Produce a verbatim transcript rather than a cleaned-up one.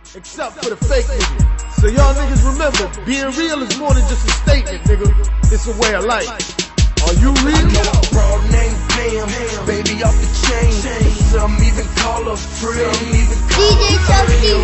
except for the fake niggas. So y'all niggas remember, being real is more than just a statement, nigga. It's a way of life. Are you real? I know a broad named Pam, baby off the chain. Some even call her friend. D J Chelsea.